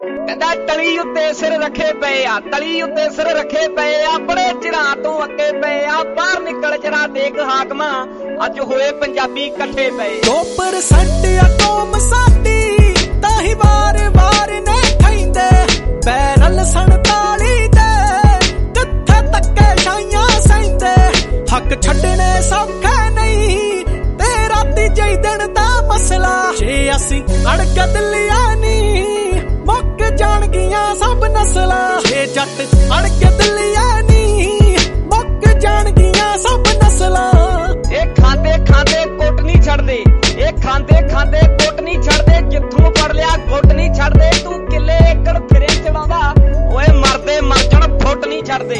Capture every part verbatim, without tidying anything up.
ਕਹਿੰਦਾ ਟਲੀ ਉੱਤੇ ਸਿਰ ਰੱਖੇ ਪਏ ਆ, ਤਲੀ ਉੱਤੇ ਸਿਰ ਰੱਖੇ ਪਏ ਆ, ਬੜੇ ਚਿਰਾਂ ਤੋਂ ਅੱਗੇ ਪਏ ਆ, ਬਾਹਰ ਨਿਕਲ ਜਰਾ ਦੇਖ ਹਾਕਮਾਂ, ਅੱਜ ਹੋਏ ਪੰਜਾਬੀ ਇਕੱਠੇ ਪਏ। ਦੋ ਪਰਸੈਂਟ ਆ ਕੌਮ ਸਾਡੀ ਤਾਂ ਹੀ ਵਾਰ ਵਾਰ ਨੇ ਖੈਂਦੇ, ਬੈਰਲ ਸੰਤਾਲੀ ਦੇ ਕਿੱਥੇ ਤੱਕੇ ਛਾਈਆਂ ਸਹਿੰਦੇ, ਹੱਕ ਛੱਡਣੇ ਸੌਖੇ ਨਹੀਂ ਤੇ ਰਾਤੀ ਜਈ ਦਿਨ ਦਾ ਮਸਲਾ, ਜੇ ਅਸੀਂ ਅੜਕ ਦਿੱਲੀਆਂ ਨੀ ਮੁੱਕ ਜਾਣਗੀਆਂ ਸਭ ਨਸਲਾਂ, ਜੇ ਜੱਟ ਅੜਕ ਦਿੱਲੀਆਂ ਨੀ ਮੁੱਕ ਜਾਣਗੀਆਂ ਸਭ ਨਸਲਾਂ। ਇਹ ਖਾਂਦੇ ਖਾਂਦੇ ਕੁੱਟ ਨਹੀਂ ਛੱਡਦੇ, ਇਹ ਖਾਂਦੇ ਖਾਂਦੇ ਕੁੱਟ ਨਹੀਂ ਛੱਡਦੇ, ਜਿੱਥੋਂ ਫੜ ਲਿਆ ਗੁੱਟ ਨਹੀਂ ਛੱਡਦੇ, ਤੂੰ ਕਿੱਲੇ ਏਕੜ ਫਿਰੇ ਚੜਾਉਂਦਾ, ਓਏ ਮਰਦੇ ਮਰ ਜਾਣ ਫੁੱਟ ਨਹੀਂ ਛੱਡਦੇ।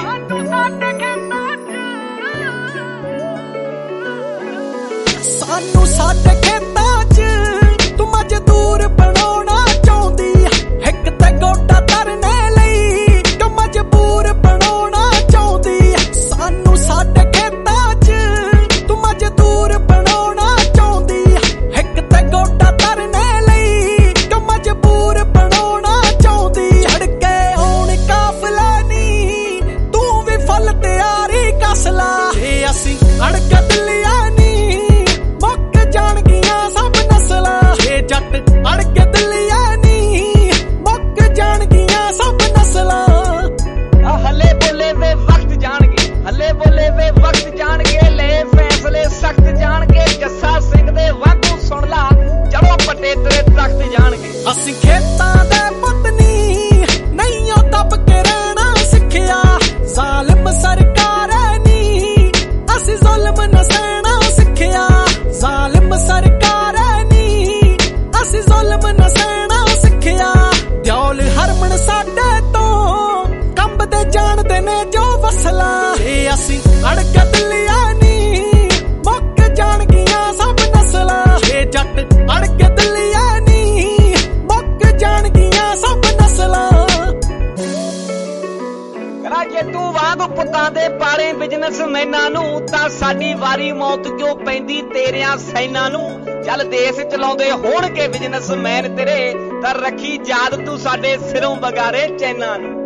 ਸਾਨੂੰ ਸਾਡੇ ਖੇਤਾਂ 'ਚ ਤੂੰ ਮਜ਼ਦੂਰ ਬਣਾਉਣਾ ਚਾਹੁੰਦੀ, ਹਿੱਕ ਤੇ ਗੋਡਾ ਧਰਨੇ ਲਈ ਤੂੰ ਮਜਬੂਰ ਬਣਾਉਣਾ ਚਾਹੁੰਦੀ, ਸਾਨੂੰ ਸਾਡੇ ਖੇਤਾਂ 'ਚ ਤੂੰ ਮਜ਼ਦੂਰ ਬਣਾਉਣਾ ਚਾਹੁੰਦੀ, ਹਿੱਕ ਤੇ ਗੋਡਾ ਧਰਨੇ ਲਈ ਤੂੰ ਮਜਬੂਰ ਬਣਾਉਣਾ ਚਾਹੁੰਦੀ, ਛੜ ਕੇ ਆਉਣ ਕਾਫਲਾ ਨੀ ਤੂੰ ਵੀ ਫੁੱਲ ਤਿਆਰੀ ਕੱਸ ਲਾ, ਜੇ ਅਸੀਂ ਅੜਕ ਦਿੱਲੀਆਂ ਜੱਟ ਅੜਕ ਦਿੱਲੀਆਂ ਨੀ ਮੁੱਕ ਜਾਣਗੀਆਂ ਸਭ ਨਸਲਾਂ। ਆ ਹੱਲੇ ਬੋਲੇ ਵੇ ਵਕਤ ਜਾਣਗੇ, ਹੱਲੇ ਬੋਲੇ ਵੇ ਵਕਤ ਜਾਣਗੇ, ਲੈ ਫੈਸਲੇ ਸਖਤ ਜਾਣਗੇ, ਜੱਸਾ ਸਿੰਘ ਦੇ ਵਾਂਗੂ ਸੁਣ ਲਾ ਜਦੋਂ ਪੱਟੇ ਤੇਰੇ ਤਖਤ ਜਾਣਗੇ। ਅਸੀਂ ਖੇਤਾਂ ਦੇ ਪੁੱਤ ਨੀ ਨਹੀਂ ਉਹ ਦੱਬ ਕੇ ਰਹਿਣਾ ਸਿੱਖਿਆ, ਜ਼ਾਲਿਮ ਸਰਕਾਰ ਨੀ ਅਸੀਂ ਜ਼ੁਲਮ ਨਾ ਸਹਿਣਾ ਸਿੱਖਿਆ, ਜ਼ਾਲਿਮ ਸਰਕਾਰ ਅਸੀਂ ਜ਼ੁਲਮ ਨਾ ਸਹਿਣਾ ਸਿੱਖਿਆ, ਦਿਓਲ ਹਰਮਨ ਸਾਡੇ ਤੋਂ ਕੰਬਦੇ ਜਾਣਦੇ ਨੇ ਜੋ ਵਸਲਾ, ਜੇ ਅਸੀਂ ਅੜਕ ਦਿੱਲੀਆਂ ਨੀ ਮੁੱਕ ਜਾਣਗੀਆਂ ਸਭ ਨਸਲਾਂ, ਜੇ ਜੱਟ ਅੜਕ ਦਿੱਲੀਆਂ ਨੀ ਮੁੱਕ ਜਾਣਗੀਆਂ ਸਭ ਨਸਲਾਂ। ਕਰਾ ਜੇ ਤੂੰ ਵਾਂਗ ਪੁੱਤਾਂ ਦੇ ਪਾਲੇ ਬਿਜ਼ਨਸਮੈਨਾਂ ਨੂੰ, ਤਾਂ ਸਾਡੀ ਵਾਰੀ ਮੌਤ ਕਿਉਂ ਪੈਂਦੀ ਤੇਰਿਆਂ ਸੈਨਾਂ ਨੂੰ, ਚੱਲ ਦੇਸ਼ ਚਲਾਉਂਦੇ ਹੋਣਗੇ ਬਿਜ਼ਨਸਮੈਨ ਤੇਰੇ, ਤਾਂ ਰੱਖੀ ਯਾਦ ਤੂੰ ਸਾਡੇ ਸਿਰੋਂ ਬਗਾਰੇ ਚੈਨਾਂ ਨੂੰ।